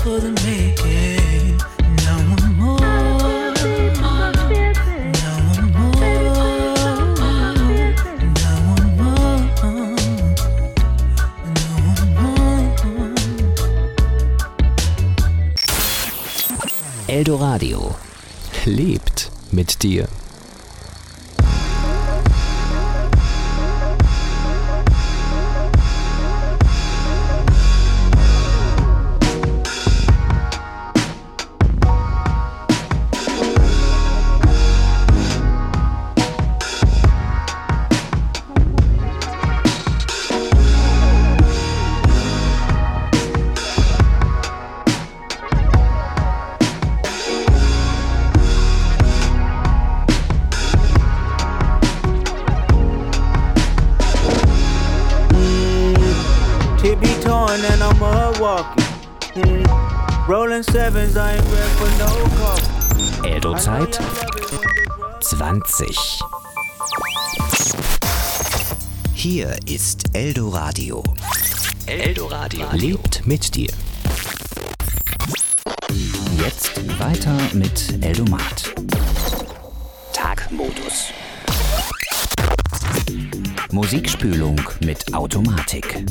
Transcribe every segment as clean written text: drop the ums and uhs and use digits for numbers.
for the making. Now I'm more. Now I'm more. Now I'm more. Now I'm more. Eldoradio lebt mit dir. And I'm walking. Rolling sevens, I ain't ready for no coffee. Eldo-Zeit 20. Hier ist Eldoradio. Eldoradio lebt mit dir. Jetzt weiter mit Eldomat. Tagmodus. Musikspülung mit Automatik.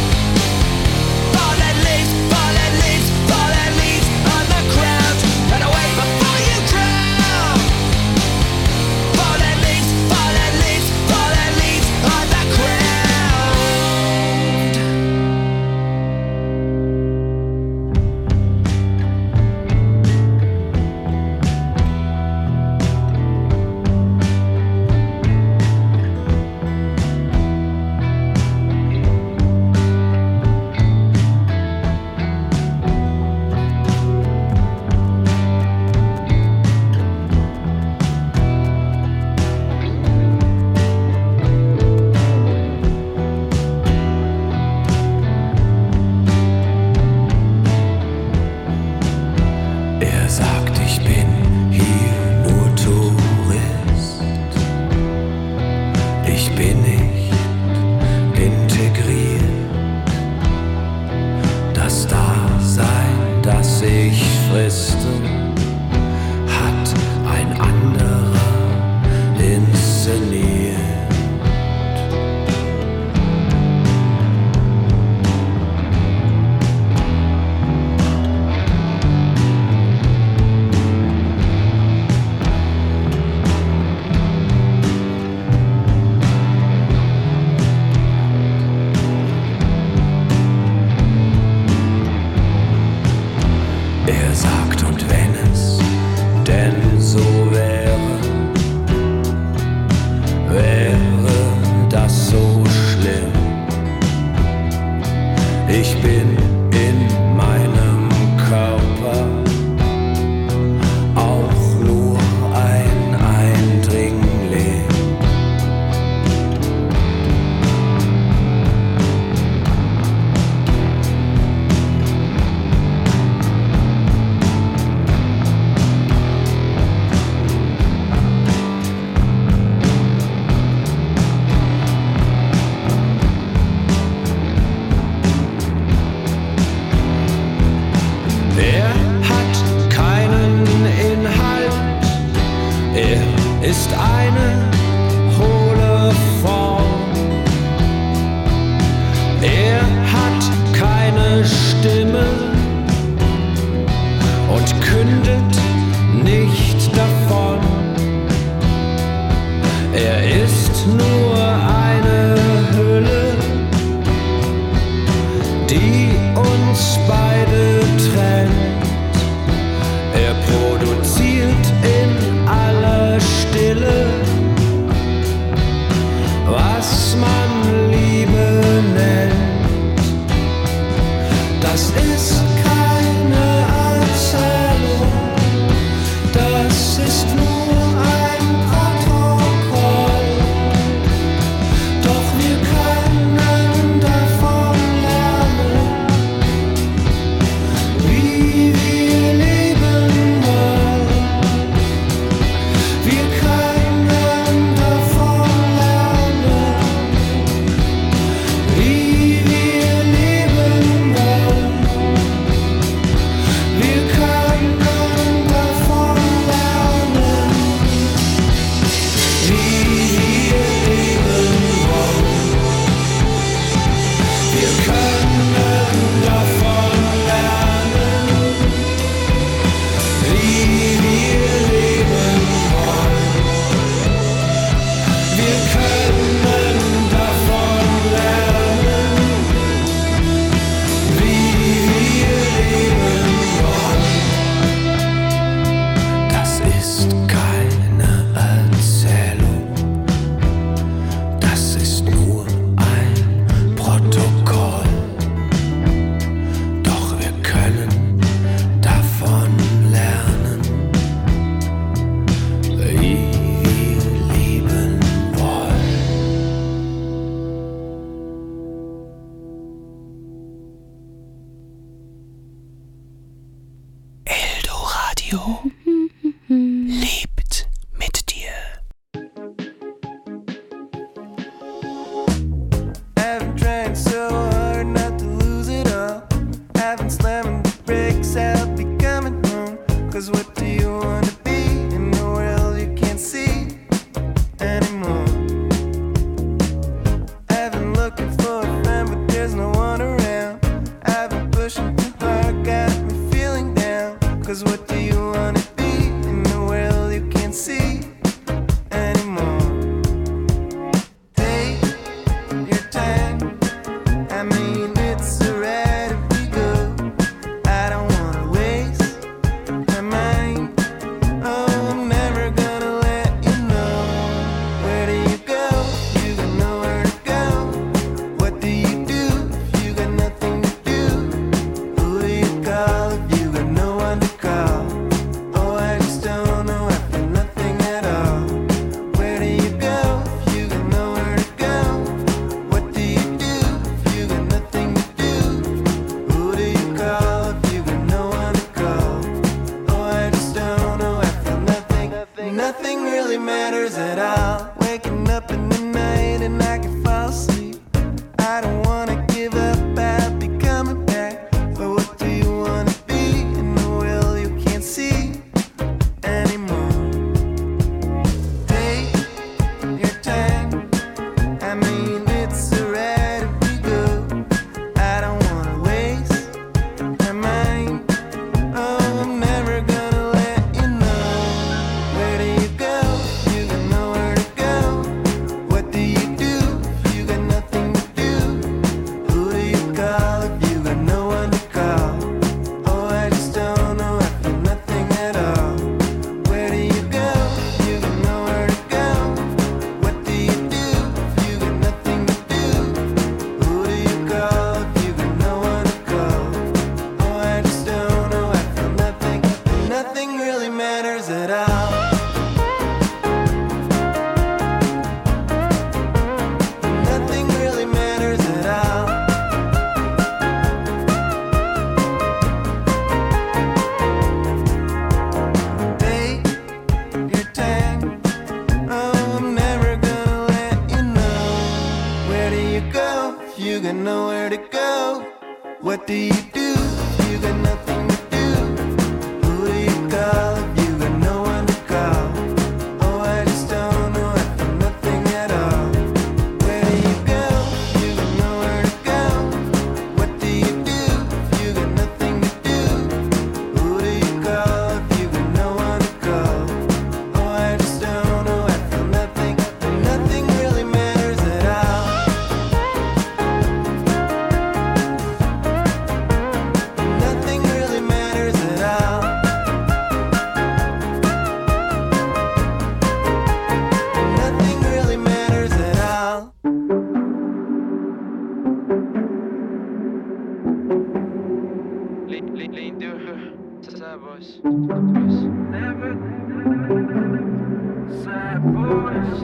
Run away Fristen hat ein anderer inszeniert. Er sagt, und wenn es denn so wäre, wäre das so schlimm. Ich bin in meinem Körper auch nur ein Eindringling. Er hat keinen Inhalt, er ist eine hohle Form. Er hat keine Stimme und kündet nicht davon. Er ist nur eine Hülle, die uns beide trennt. Er produziert in aller Stille, was man Liebe nennt. Das ist keine Erzählung, das ist nur ein Protokoll. Doch wir können davon lernen, wie wir leben wollen. Wir können davon lernen, wie wir leben wollen. Wir können davon lernen, wie wir leben wollen. Wir können davon lernen, wie wir leben wollen. Wir können davon lernen, wie wir leben wollen. Das ist keine Erzählung, das ist nur ein Protokoll. Doch wir können davon lernen, wie wir lieben wollen. Eldoradio lebt mit dir. I've been trying so hard not to lose it all. I've been slamming the brakes, I'll be coming home. 'Cause what do you wanna be in the world you can't see anymore? I've been looking for a friend, but there's no one around. I've been pushing too hard, got me feeling down. 'Cause what do you wanna be in the world you What do you do if you got nothing to do? Who do you call if you got no one to call? Oh, I just don't know, I feel nothing at all. Where do you go if you got nowhere to go? What do you do if you got nothing to do? Who do you call if you got no one to call? Oh, I just don't know, I feel nothing, and nothing really matters at all. Nothing really matters at all. Nothing really matters at all. Lean through her, sad boys. Never sad boys.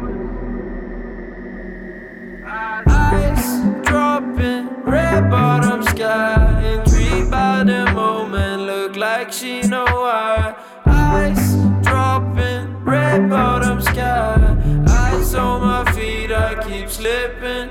Ice dropping, red bottom sky. Intrigued by the moment, look like she know why. Ice dropping, red bottom sky. Ice on my feet, I keep slipping.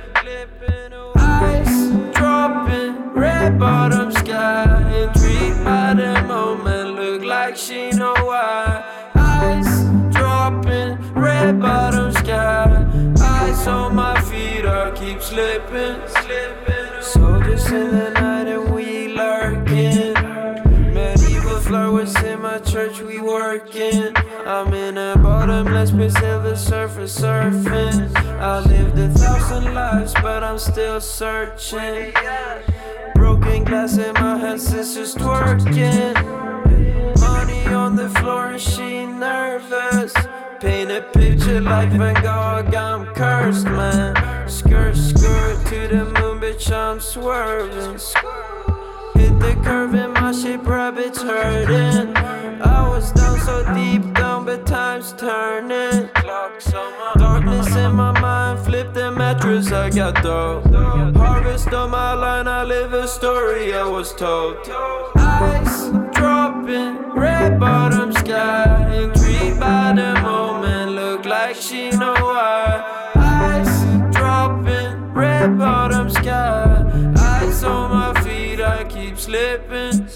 Ice dropping, red bottom sky. Intrigued by the moment, look like she know why. Ice dropping, red bottom sky. Ice on my feet, I keep slipping. Soldiers in the night and we lurking. Medieval flowers in my church, we working. I'm in a bottomless pit, silver surface surfing. I lived 1,000 lives, but I'm still searching. Broken glass in my hands, sisters twerking. Money on the floor and she nervous. Paint a picture like Van Gogh, I'm cursed, man. Skirt, skirt to the moon, bitch, I'm swerving. Hit the curve in my shape, rabbits hurting. I was down so deep down, but time's turning. Darkness in my mind, flip the mattress, I got dough. Harvest on my line, I live a story I was told. Ice dropping, red bottom sky. Intrigued by the moment, look like she know why. Ice dropping, red bottom sky. Ice on my feet, I keep slipping.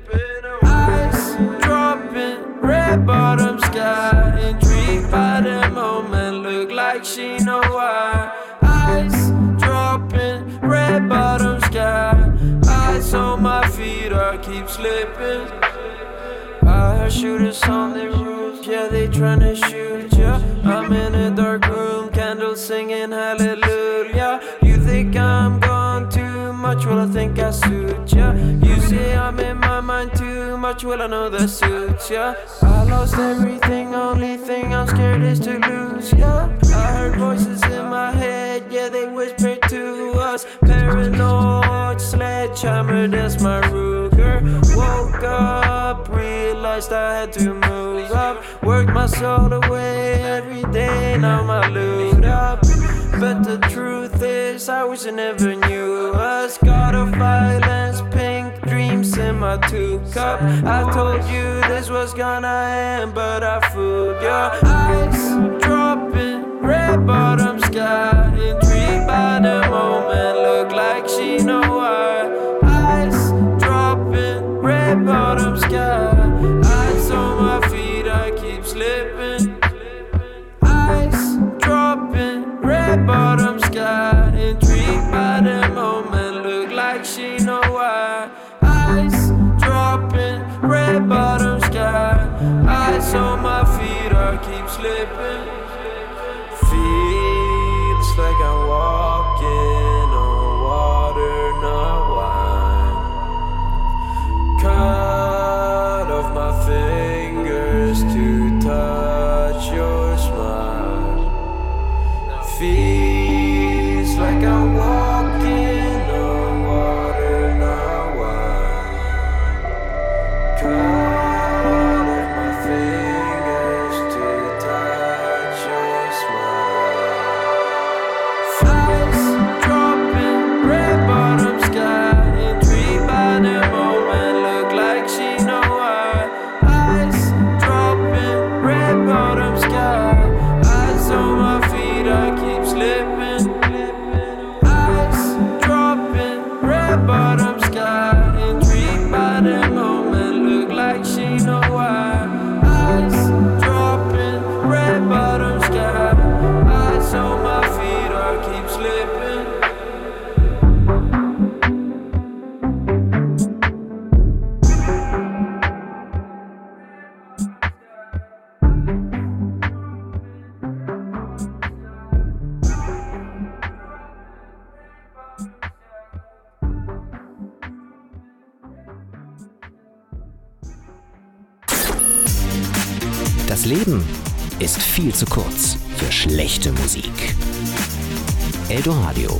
Ice dropping, red bottom sky. Intrigued by the moment, look like she know why. Ice dropping, red bottom sky. Ice on my feet, I keep slipping. I heard shooters on the roof, yeah, they tryna shoot ya. I'm in a dark room, candles singing hallelujah. You think I'm gone too much, well I think I suit ya. You say I'm in my mind too much, well I know that suits ya. I lost everything, only thing I'm scared is to lose ya. I heard voices in my head, yeah they whisper to us. Paranoid sledgehammer, that's my Ruger. Woke up, realized I had to move up. Worked my soul away every day, now my loot up. But the truth is, I wish I never knew us. God of violence, pink dreams in my 2-cup. I told you this was gonna end, but I fooled ya. Ice dropping, red bottom sky. Intrigued by the moment, look like she know why. Ice dropping, red bottom sky. Ice on my feet, I keep slipping. Ice dropping, red bottom sky. Intrigued by the moment, look like she know why. Ice dropping, red bottom sky. Ice on my feet, I keep slipping. Feels like I'm walking on water, not wine. Cut off my fingers to touch your smile. Feels like I'm walking on water, not wine. Cut off my fingers to touch Das Leben ist viel zu kurz für schlechte Musik. Eldoradio.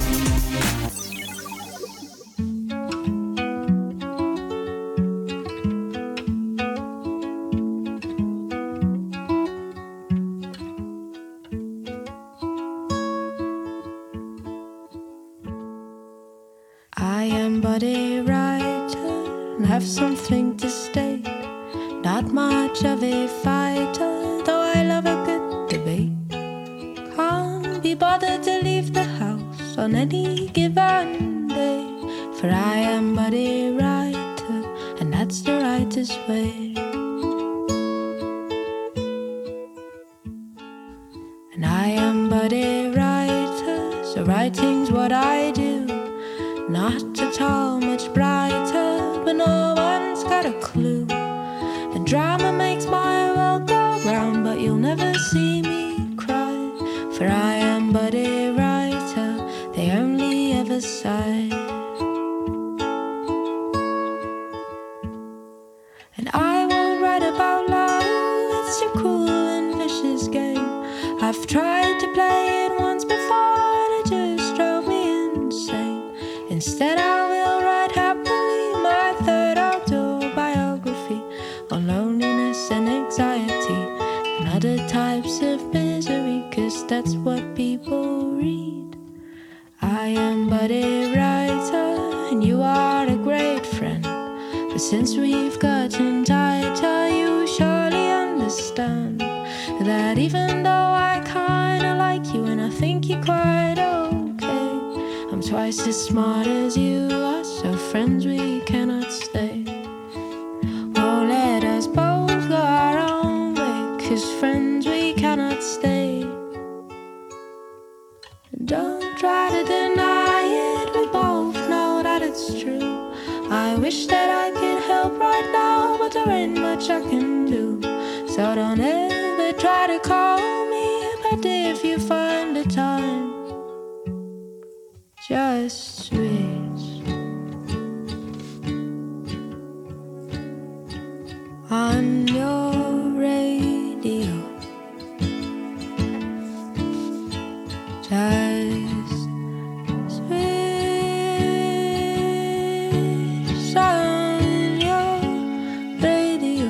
I am but a writer and have something to state. Not much of a fighter, though I love a good debate. Can't be bothered to leave the house on any given day, for I am but a writer, and that's the writer's way. And I am but a writer, so writing's what I do. Not at all much brighter, but no one's got a clue. And drama makes my world go round, but you'll never see me cry, for I am but a writer, they only ever sigh. And I won't write about love, it's a cruel and vicious game. I've tried to play it once before and it just drove me insane. Instead I will write happily my third autobiography on loneliness and anxiety and other types of misery, 'cause that's what people read. I am but a writer and you are a great friend, but since we've gotten tighter you surely understand that even though I kinda like you and I think you're quite okay, I'm twice as smart as you are, so friends we cannot stay. Oh, let us both go our own way, 'cause friends we cannot stay. Don't try to deny it, we both know that it's true. I wish that I could help right now, but there ain't much I can do. So don't ever try to call me, but if you find the time, just switch on your radio. Just switch on your radio.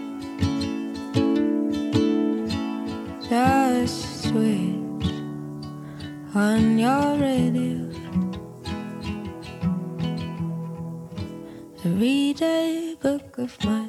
Just switch on your radio. Read a book of mine.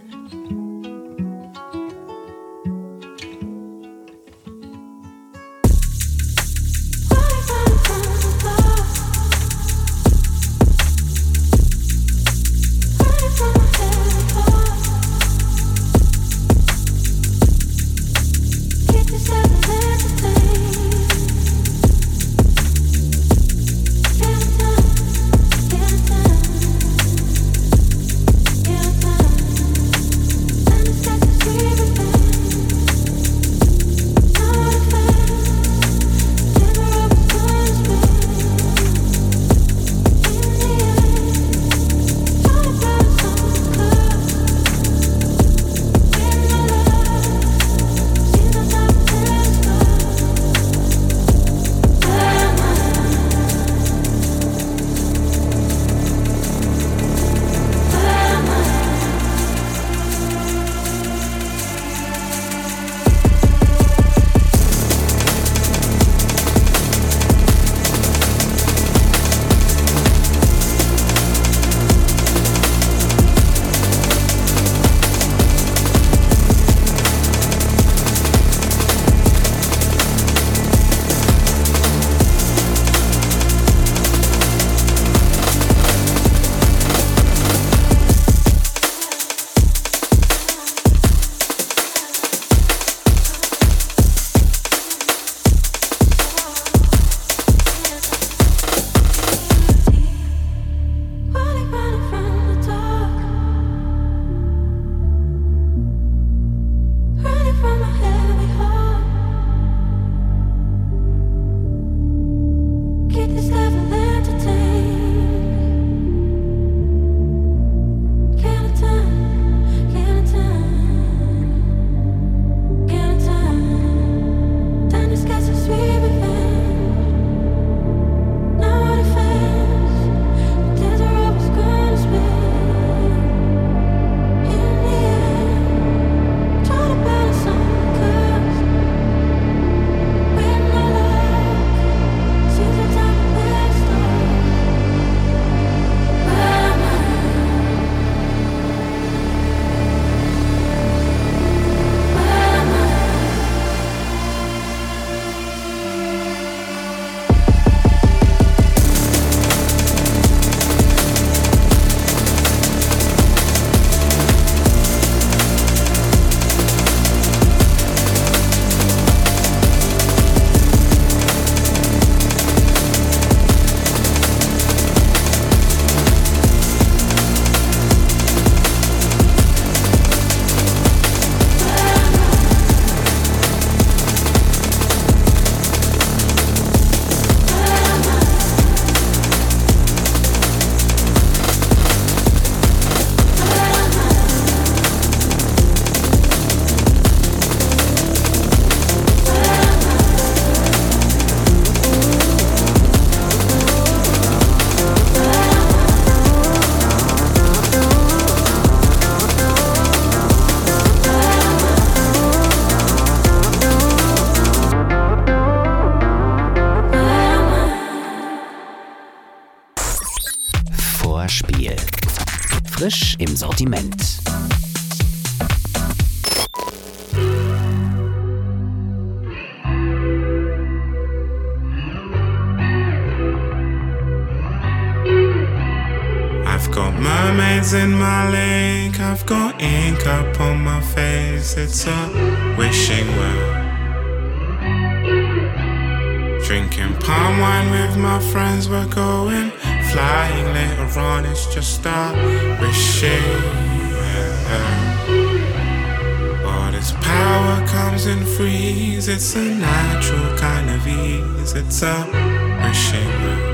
frisch im Sortiment. I've got mermaids in my lake, I've got ink up on my face, it's a wishing well. Drinking palm wine with my friends, we're going flying later on, it's just a wishing well. All this power comes in freeze, it's a natural kind of ease, it's a wishing well.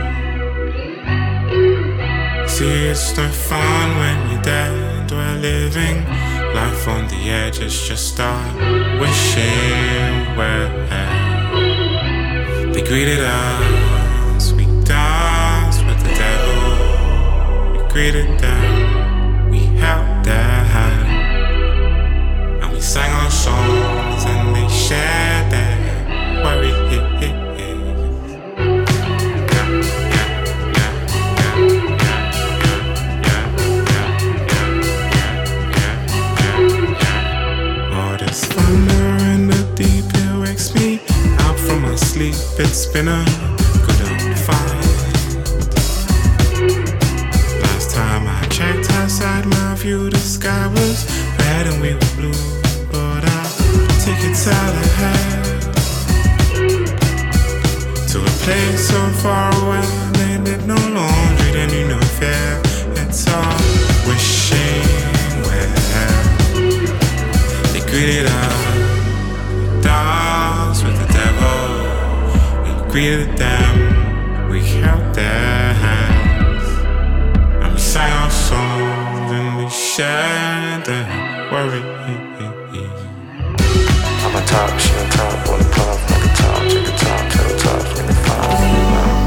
See, it's no fun when you're dead, we're living life on the edge, it's just a wishing well. They greeted us, we danced with the devil. We greeted them, we held their hand, and we sang our songs and they shared their worry. All this thunder in the deep, it wakes me out from my sleep. It's been a good old fight. Last time I checked outside my view, the sky was red and we were blue, but I'll take it out ahead to a place so far away. They did no laundry, they knew no fear. It's all wishing well. They greeted us, dance with the devil. We greeted them, we held their hands, and we sang our songs and we shared their worry. I'm on top, she on top, on the puff, like a top, check a top, tell the top, when they find me now.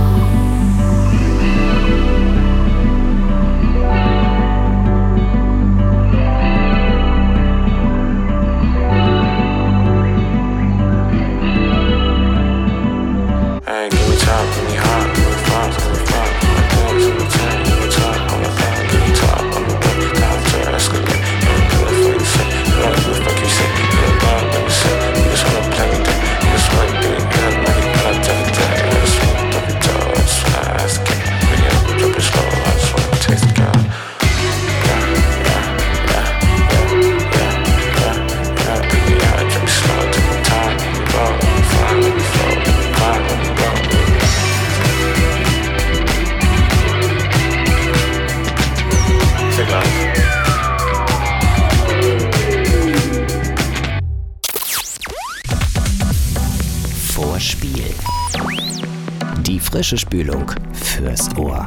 Hey, give me top, give me hot, give me frost, give me frost. My dogs in the tank, give me top, on the back, give me top, on the back, down to the escalate. What the fuck you say? What the fuck you say? You're about what you say. You just wanna play with that. You just wanna get it good, make it good, take it down. I just wanna drop it down, I just wanna ask it. Really, I drop it slow, I just wanna taste it, girl. Yeah, I drop it slow, take my time, let me roll, let me fly, let me flow, let me climb, let me roll. Take life. Vorspiel. Die frische Spülung fürs Ohr.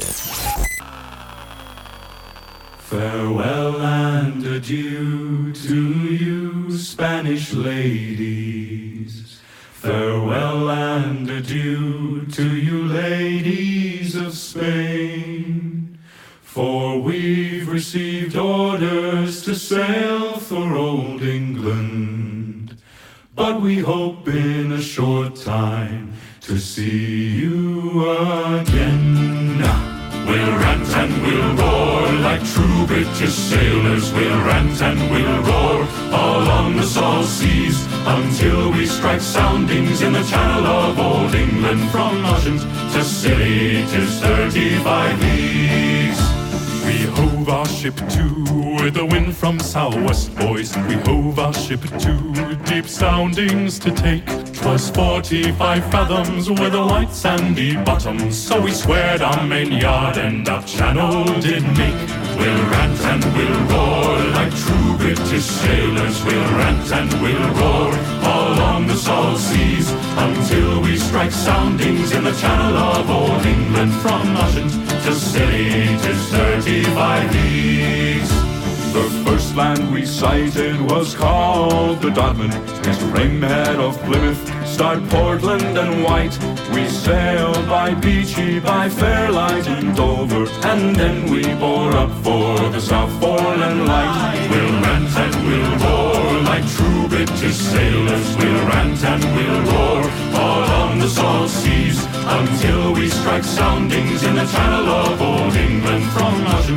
Farewell and adieu to you, Spanish ladies. Farewell and adieu to you, ladies of Spain. For we've received orders to sail for old England. But we hope in a short time to see you again. We'll rant and we'll roar like true British sailors. We'll rant and we'll roar along the salt seas until we strike soundings in the channel of old England. From Oceans to Scilly 'tis 35 leagues. We hove our ship to with the wind from southwest, boys. We hove our ship to deep soundings to take. 'Twas 45 fathoms with a white sandy bottom, so we squared our main yard and our channel did make. We'll rant and we'll roar like true British sailors. We'll rant and we'll roar along the salt seas until we strike soundings in the channel of old England. From Oceans to Scilly 'tis 35 leagues. The first land we sighted was called the Dodman. It's Rainhead of Plymouth, starred Portland and White. We sailed by Beachy, by Fairlight and Dover, and then we bore up for the Southforeland Light. We'll rant and we'll roar like true British sailors. We'll rant and we'll roar all on the salt seas until we strike soundings in the channel of old England. From Oceans to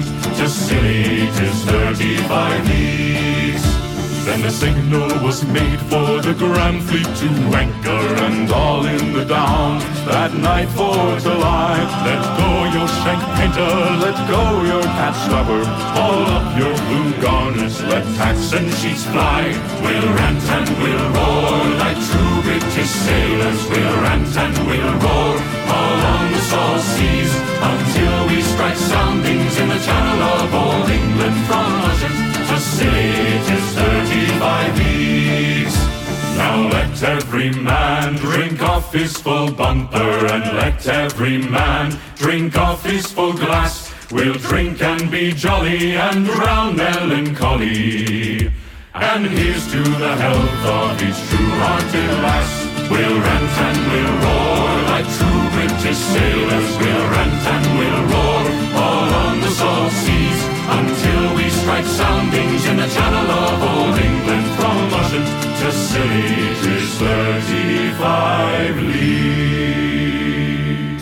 Sicily, 'tis 35 leagues. Then the signal was made for the Grand Fleet to anchor, and all in the Downs that night for to lie. Let go your shank painter, let go your cat stopper, haul up your blue garners, let tacks and sheets fly. We'll rant and we'll roar like true British sailors. We'll rant and we'll roar along the salt seas until we strike soundings in the channel of old England from Russia to Scilly, 'tis 35 leagues. Now let every man drink off his full bumper, and let every man drink off his full glass. We'll drink and be jolly and drown melancholy. And here's to the health of each true-hearted lass. We'll rant and we'll roar like true British sailors. We'll rant and we'll roar all on the salt seas until we strike soundings in the channel of old England from Lushan to Scilly, 'tis 35 leagues.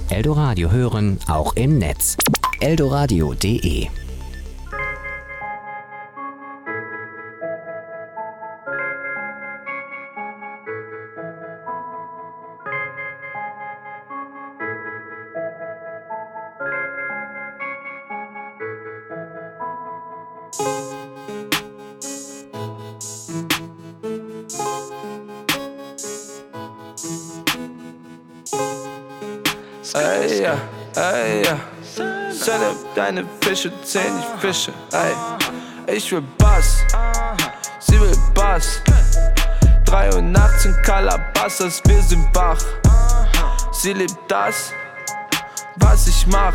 Eldoradio hören, auch im Netz. eldoradio.de Ey, ja, ey, ja. Zähle deine Fische, zähl die Fische, ey. Ich will Bass, sie will Bass. 3 Uhr nachts in Calabasas, wir sind wach. Sie liebt das, was ich mach.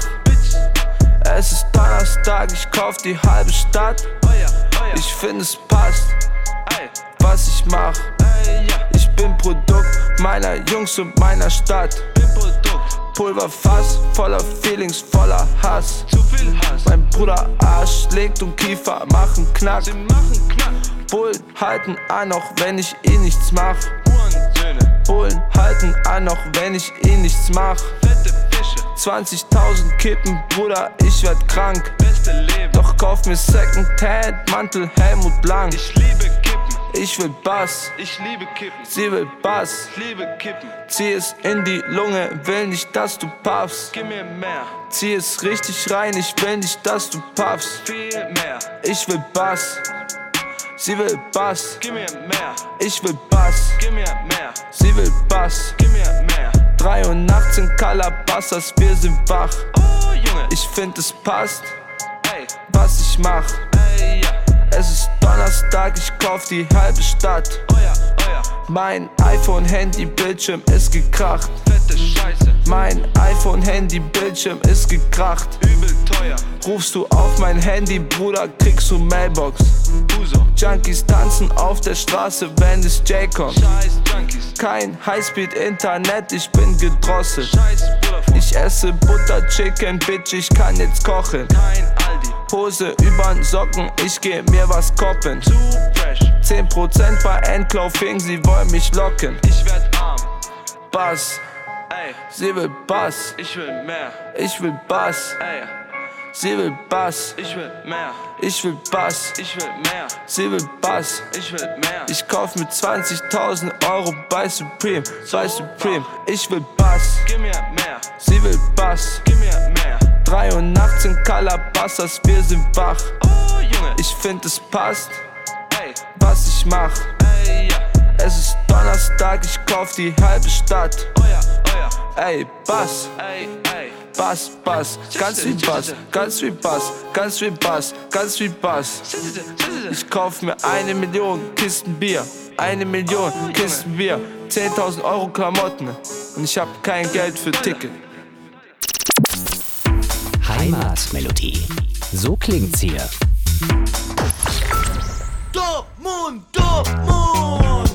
Es ist Donnerstag, ich kauf die halbe Stadt. Ich find es passt, was ich mach. Ich bin Produkt meiner Jungs und meiner Stadt. Pulverfass, voller Feelings, voller Hass. Mein Bruder Arsch legt und Kiefer machen Knack. Bullen halten an, auch wenn ich nichts mach. Bullen halten an, auch wenn ich nichts mach. 20.000 Kippen, Bruder, ich werd krank. Doch kauf mir Secondhand, Mantel, Helmut Blanc. Ich liebe Kippen. Ich will Bass, ich liebe Kippen. Sie will Bass, ich liebe Kippen. Zieh es in die Lunge, will nicht, dass du puffst. Gib mir mehr. Zieh es richtig rein, ich will nicht, dass du puffst. Viel mehr. Ich will Bass, sie will Bass. Gib mir mehr. Ich will Bass, gib mir mehr. Sie will Bass, gib mir mehr. 3 Uhr nachts in Calabasas, wir sind wach. Oh Junge, ich find es passt, ey, was ich mach. Ey, ja. Es ist Donnerstag, ich kauf die halbe Stadt. Mein iPhone-Handy-Bildschirm ist gekracht. Fette Scheiße. Mein iPhone-Handy-Bildschirm ist gekracht. Übel teuer. Rufst du auf mein Handy, Bruder, kriegst du Mailbox. Junkies tanzen auf der Straße, wenn es J kommt. Scheiß Junkies. Kein Highspeed-Internet, ich bin gedrosselt. Scheiß ich esse Butter Chicken, Bitch, ich kann jetzt kochen. Kein Aldi. Hose übern Socken, ich geh mir was koppen. Zu fresh. 10% bei Endclothing, sie wollen mich locken. Ich werd arm. Bass, ey. Sie will Bass, ich will mehr. Ich will Bass, ey. Sie will Bass, ich will mehr. Ich will Bass, ich will mehr. Sie will Bass, ich will mehr. Ich kauf mit 20.000 Euro bei Supreme, bei Supreme. Ich will Bass, gib mir mehr. Sie will Bass, gib mir mehr. 3 Uhr nachts in Calabasas, wir sind wach. Oh Junge, ich find es passt, ey, was ich mach. Ey, ja. Es ist Donnerstag, ich kauf die halbe Stadt. Ey, Bass, ey, ey. Bass, Bass, ganz viel Bass, ganz viel Bass, ganz viel Bass, ganz viel Bass. Ich kauf mir 1 Million Kisten Bier, 1 Million Kisten Bier, 10.000 Euro Klamotten und ich hab kein Geld für Ticket. Heimatmelodie. So klingt's hier. Dortmund, Dortmund,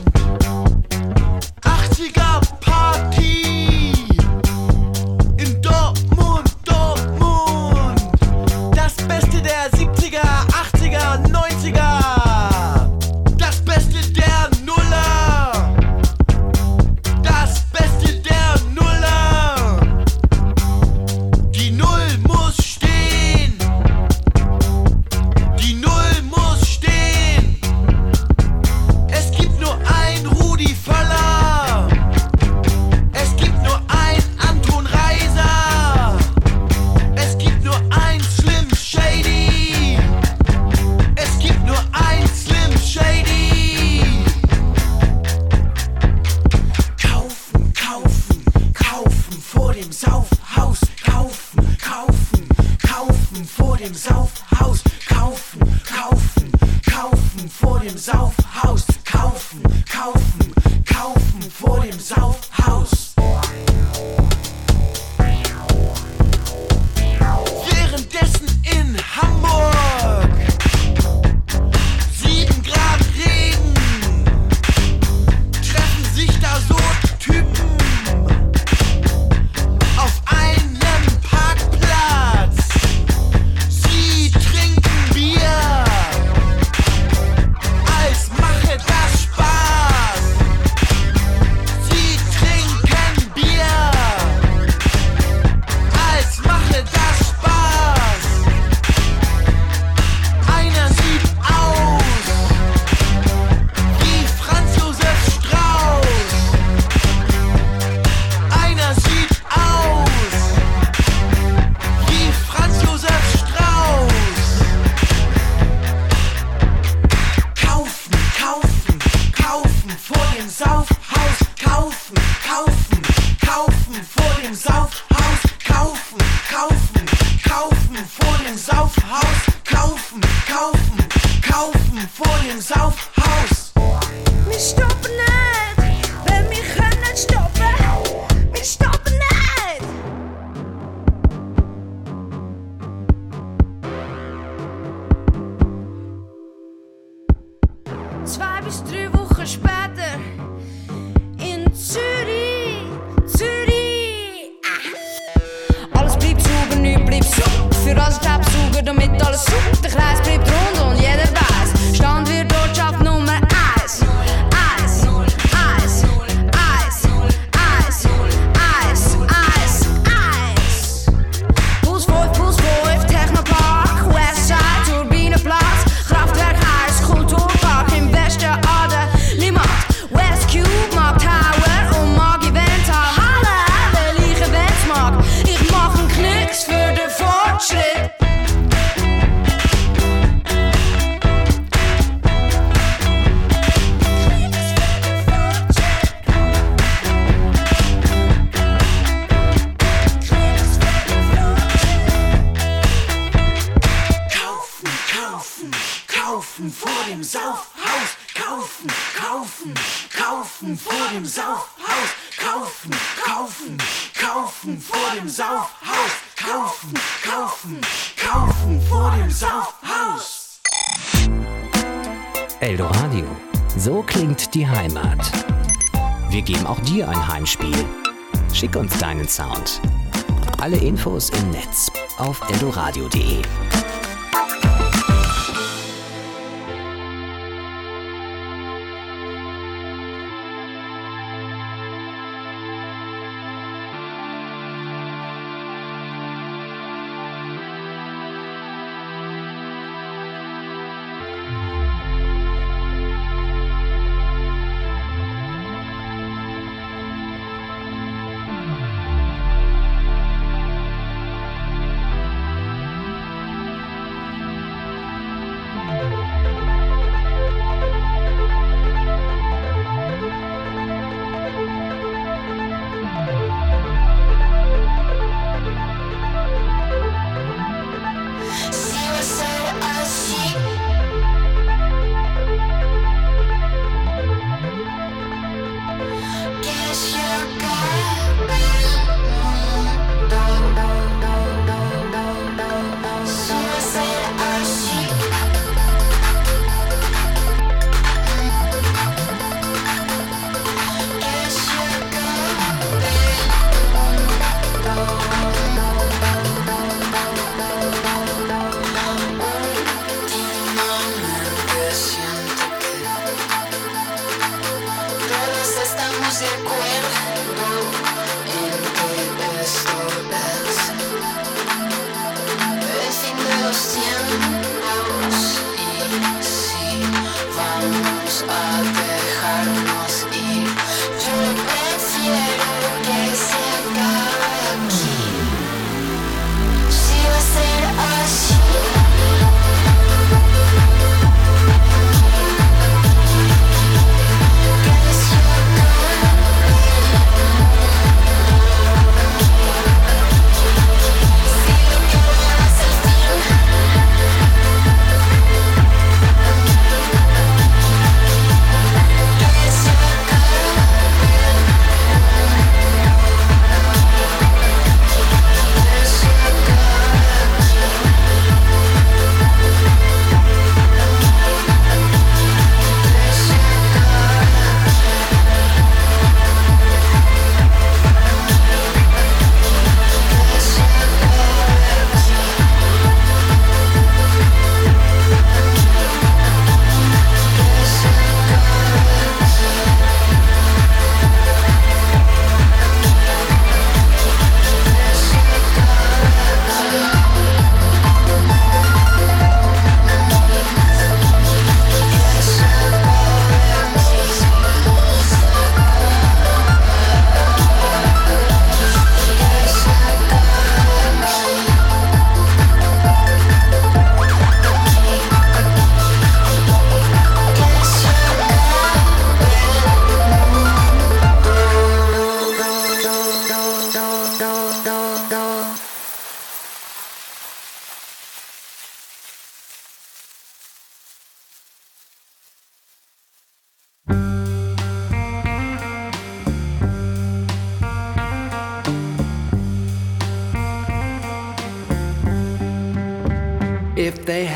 80er Party. In Dortmund, Dortmund, das Beste der 70er, 80er, 90er. Das Beste der Nuller. Das Beste der Nuller. Die Null muss stehen. Die Null muss stehen. Es gibt nur ein Rudi Völler. Es gibt nur ein Anton Reiser. Es gibt nur ein Slim Shady. Es gibt nur ein Slim Shady. Kaufen, kaufen, kaufen vor dem Saufhaus. Kaufen, kaufen, kaufen vor dem Saufhaus. Kaufen, kaufen, kaufen vor dem Saufhaus. Kaufen, kaufen, kaufen vor dem Saufhaus. Währenddessen in Hamburg 7 Grad Regen, treffen sich da so Typen auf einem Parkplatz. Sie trinken Bier, als kaufen, kaufen, kaufen vor dem Saufhaus. Wir stoppen nicht, weil wir können nicht stoppen. Wir stoppen nicht. 2 bis 3 Wochen später in Zürich, Zürich. Alles bleibt sauber, nichts bleibt sauber. Für alles Staub saugen, damit alles sauber. Der Kreis bleibt rund und jeder weiß. Standwirtschaft Nummer 1. 1, 1, 1, 1, 1, 1, 1. Puls 5, Technopark, Westside, Turbinenplatz, Kraftwerk 1, Kulturpark im Westen an der Limmat, West Cube, Mark Tower und Mag Eventhal, Halle, weil ich Events mag. Ich mach einen Knicks für den Fortschritt. Kaufen, kaufen, kaufen vor dem Saufhaus. Kaufen, kaufen, kaufen vor dem Saufhaus. Kaufen, kaufen, kaufen vor dem Saufhaus. Kaufen, kaufen, kaufen vor dem Saufhaus. Eldoradio. So klingt die Heimat. Wir geben auch dir ein Heimspiel. Schick uns deinen Sound. Alle Infos im Netz auf eldoradio.de.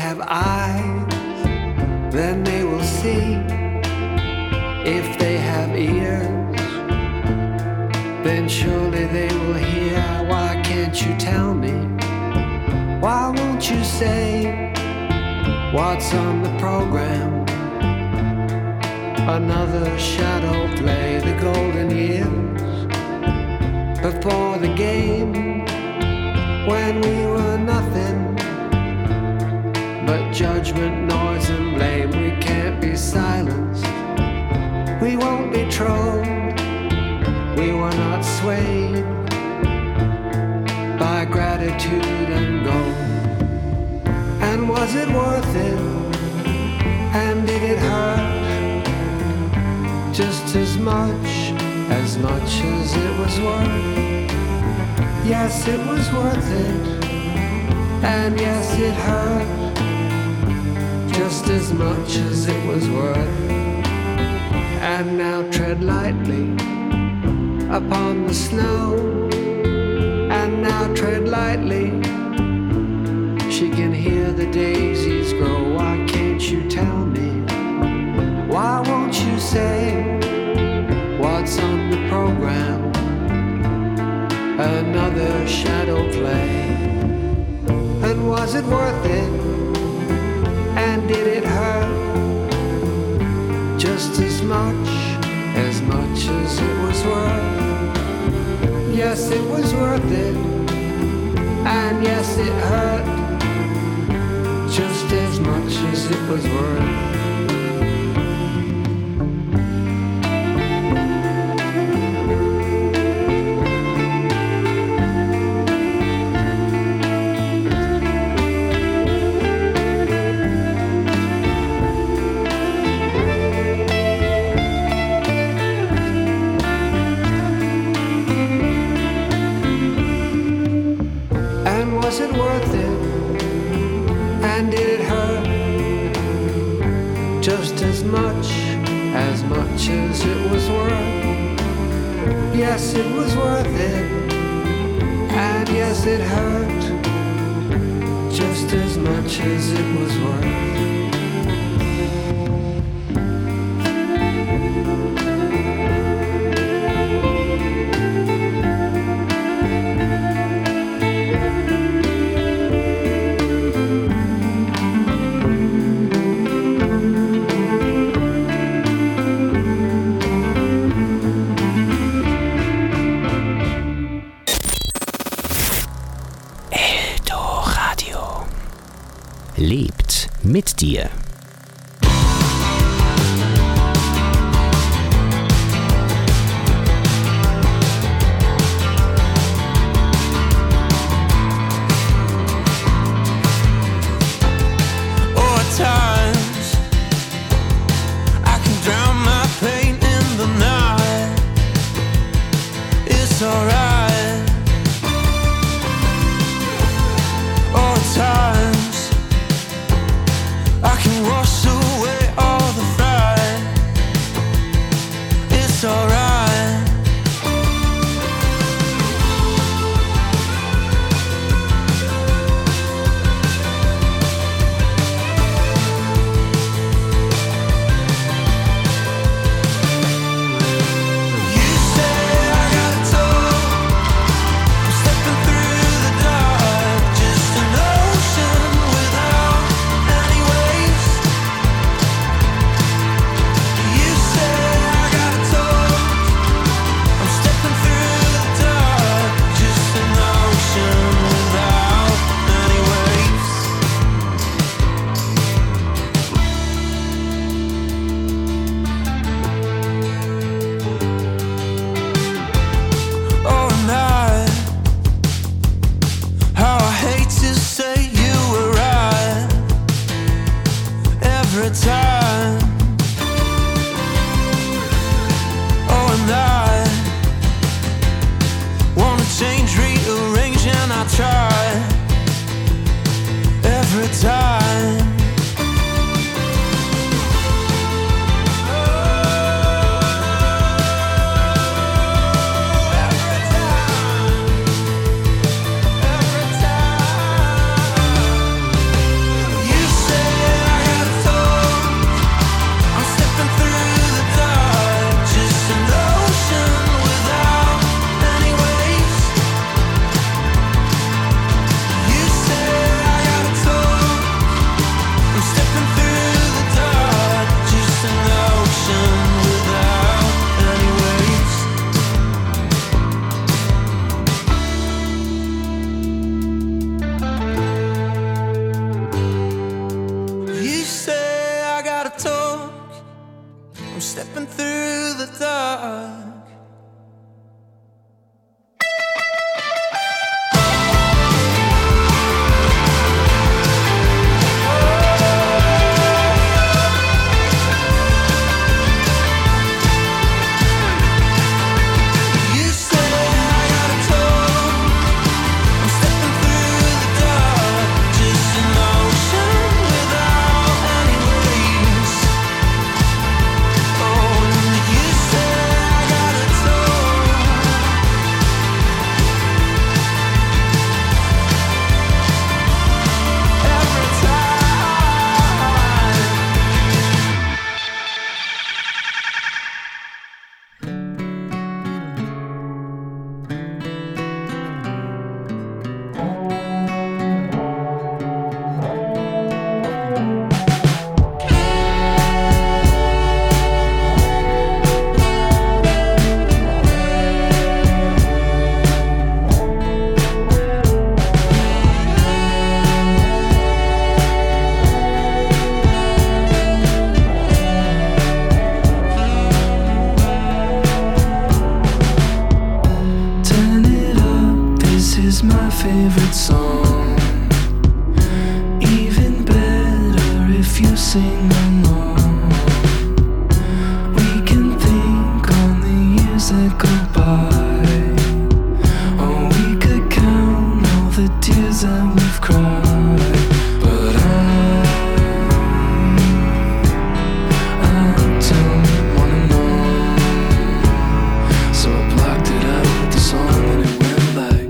have eyes, then they will see. If they have ears, then surely they will hear. Why can't you tell me? Why won't you say what's on the program? Another shadow play, the golden years before the game, when we were nothing but judgment, noise and blame. We can't be silenced, we won't be trolled. We were not swayed by gratitude and gold. And was it worth it? And did it hurt? Just as much as it was worth. Yes, it was worth it. And yes, it hurt. Just as much as it was worth. And now tread lightly upon the snow. And now tread lightly. She can hear the daisies grow. Why can't you tell me? Why won't you say what's on the program? Another shadow play. And was it worth it? And did it hurt? Just as much as it was worth. Yes, it was worth it. And yes, it hurt. Just as much as it was worth. Was it worth it? And did it hurt? Just as much as it was worth. Yes, it was worth it. And yes, it hurt. Just as much as it was worth. Lebt mit dir. You stepping through the dark. Favorite song, even better if you sing along. We can think on the years that go by, or we could count all the tears that we've cried. But I don't wanna know, so I blocked it out with the song and it went like.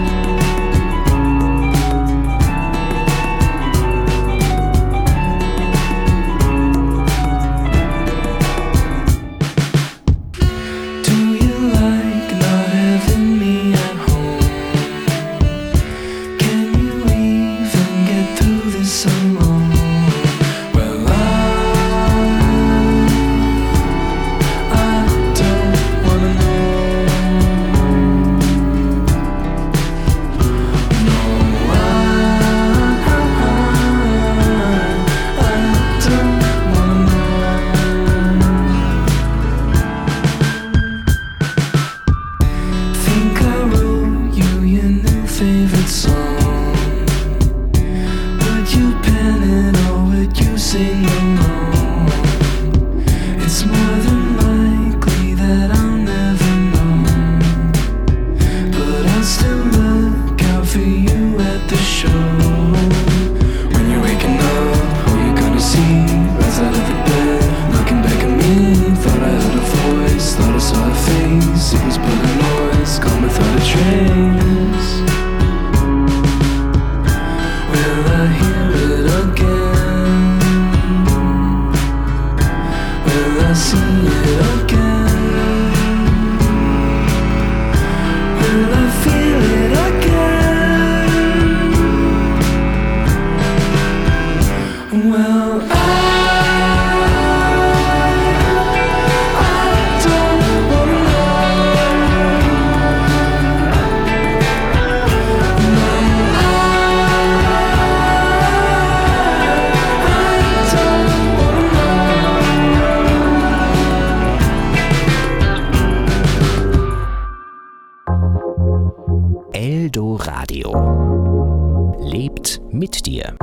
Radio lebt mit dir.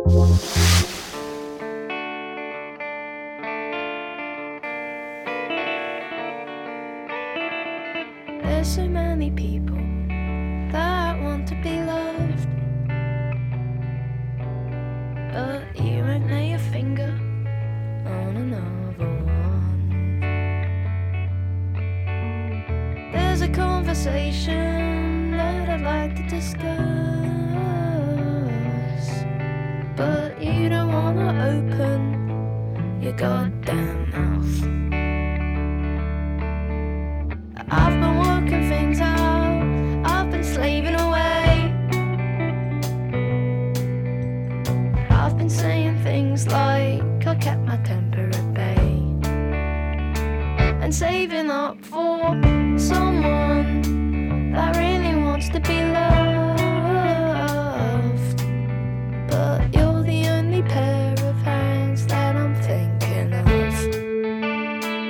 There's so many people that want to be loved, but you won't lay your finger on another one. There's a conversation that I'd like to discuss, but you don't wanna open your goddamn mouth. I've been working things out, I've been slaving away, I've been saying things like I kept my temper at bay, and saving up for someone that really wants to be loved. But you're the only pair of hands that I'm thinking of.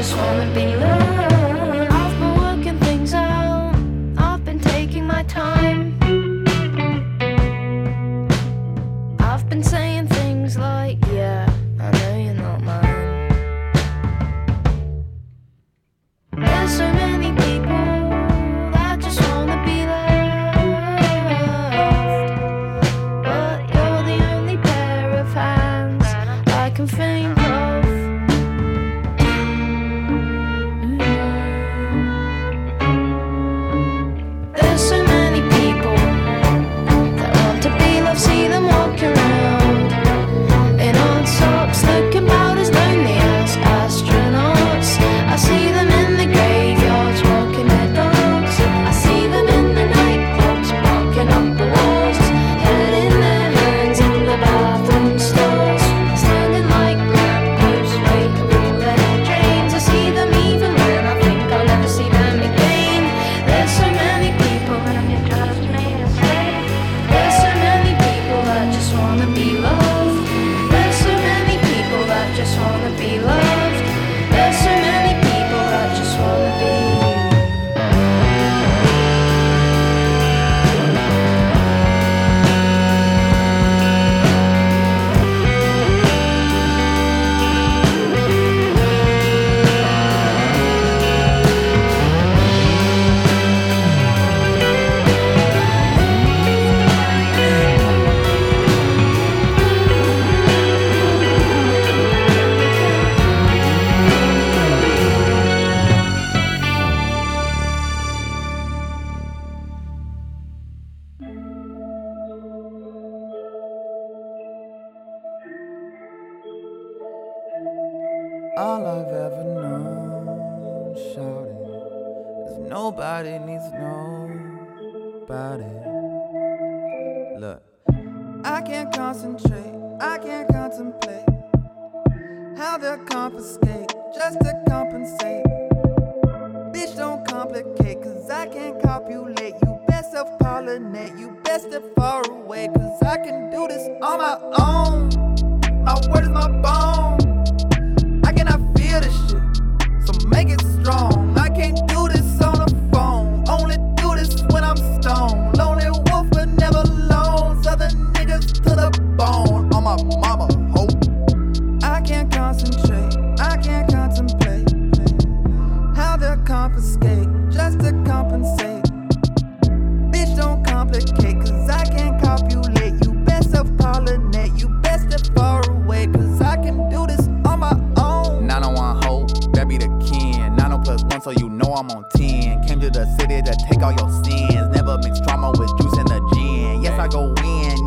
just wanna be loved. I've been working things out, I've been taking my time. I've been saying things like, yeah, I know you're not mine. There's so many people that just wanna be loved, but you're the only pair of hands I can think of. There's so many people that want to be loved, see them walking around in odd socks, looking about as lonely as astronauts. I see them in the graveyards walking their dogs. I see them in the nightclubs barking up the walls, head in their hands in the bathroom stalls, standing like lampposts waiting for their trains. I see them even when I think I'll never see them again. There's so many people that it drives me insane. There's so many people that just wanna be loved. There's so many people that just wanna be loved. There's so many people that just wanna be. All I've ever known, shouting, is nobody needs nobody. Look, I can't concentrate, I can't contemplate how they'll confiscate just to compensate. Bitch, don't complicate, cause I can't copulate. You best self-pollinate, you best step far away, cause I can do this on my own. My word is my bone. I cannot feel this shit, so make it strong. I can't do this on the phone, only do this when I'm stoned. Lonely wolf but never alone, southern niggas to the bone. On my mama, hope. I can't concentrate, I can't contemplate how they'll confiscate just to compensate. Bitch, don't complicate, cause I can't copulate. You best self-pollinate, you best step far away, cause I can do this on my own. 901 hope, that be the kin. 90 plus 1, so you know I'm on 10. Came to the city to take all your sins. Never mix drama with juice and the gin. Yes, I go in,